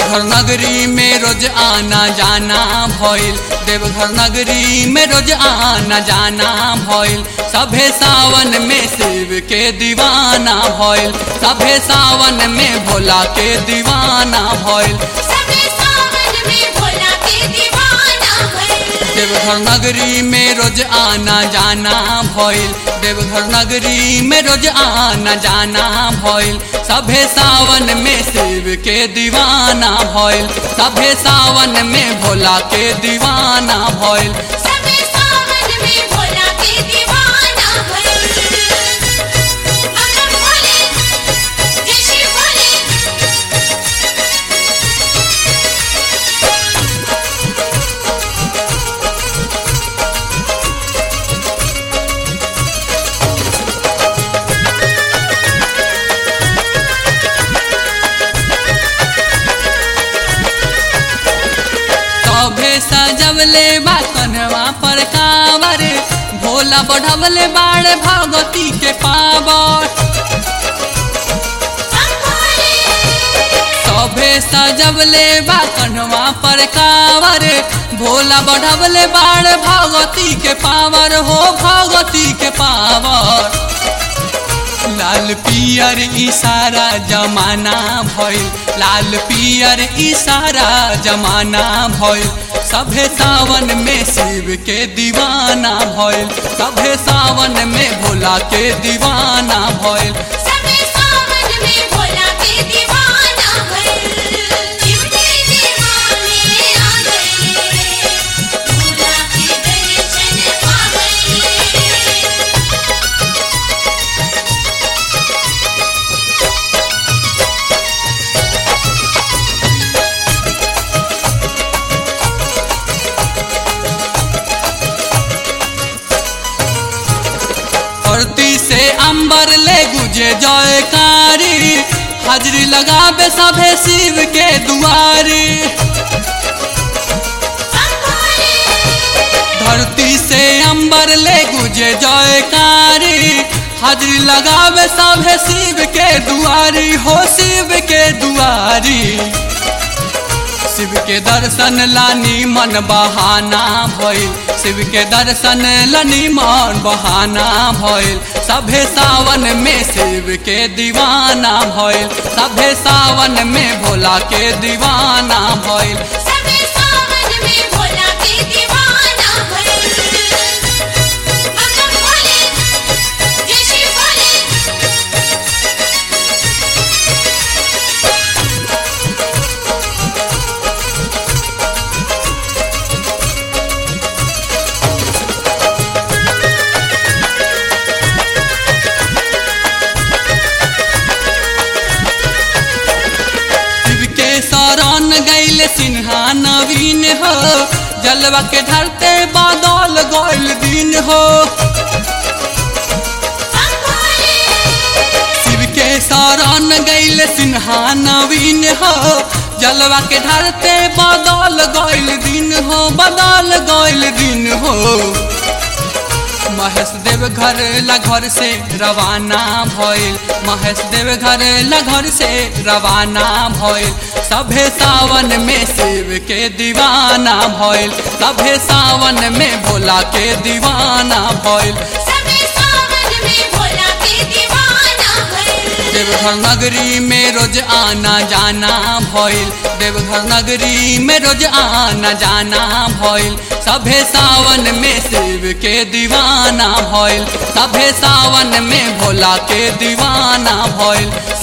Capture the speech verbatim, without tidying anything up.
देवघर नगरी में रोज आना जाना भइल, देवघर नगरी में रोज आना जाना भइल। सभे सावन में शिव के दीवाना भइल, सभे सावन में भोला के दीवाना भइल। सभे सावन में भोला के दीवाना भइल। देवघर नगरी में रोज आना जाना भइल, देवघर नगरी में रोज आना जाना भइल। सभे सावन में शिव के दीवाना भइल, सभे सावन में भोला के दीवाना भइल। सभे सावन में भोला के दीवाना भइल। अगर भोले जय श्री भोले। सभे सजवले बा कन्हवा पर कांवर, भोला बढ़वले बाड़ भगवती के पावर। सभे सजवले बा कन्हवा पर कांवर, भोला बढ़वले बाड़ भगवती के पावर हो भगवती के पावर। लाल पियर इशारा जमाना भइल, लाल पियर इशारा जमाना भइल। सभे सावन में शिव के दीवाना भइल, सभे सावन में भोला के दीवाना भइल। सभे सावन में भोला के दीवाना भइल। शिव के दीवाने आ गए, भोला के दर्शन पा गए। धरती से अंबर ले गुजे जयकारी, हाजरी लगावे सभे शिव के दुआरी। धरती से अंबर ले गुजे जयकारी, हाजरी लगावे सभे शिव के दुआरी हो शिव के दुआरी। शिव के दर्शन लानी मन बहाना भइल, शिव के दर्शन लानी मन बहाना भइल। सभे सावन में शिव के दीवाना भइल, सभे सावन में भोला के दीवाना भइल। सभे सावन में भोला के दीवाना भइल। अगर भोले जय श्री भोले। शिव के शरण गैल सिन्हा नवीन हो, जलवा के ढलते बादल गैल दिन हो। शिव के शरण गैल सिन्हा नवीन हो, जलवा के ढलते बादल गैल दिन हो बादल गैल दिन हो। महेश देव घर ला घर से रवाना भइल, महेश देव घर ला घर से रवाना भइल। सभे सावन में शिव के दीवाना भइल, सभे सावन में भोला के दीवाना भइल। सभे सावन में भोला के दीवाना भइल। देवघर नगरी में रोज आना जाना भइल, देवघर नगरी में रोज आना जाना भइल। सभे सावन में शिव के दीवाना भइल, सभे सावन में भोला के दीवाना भइल।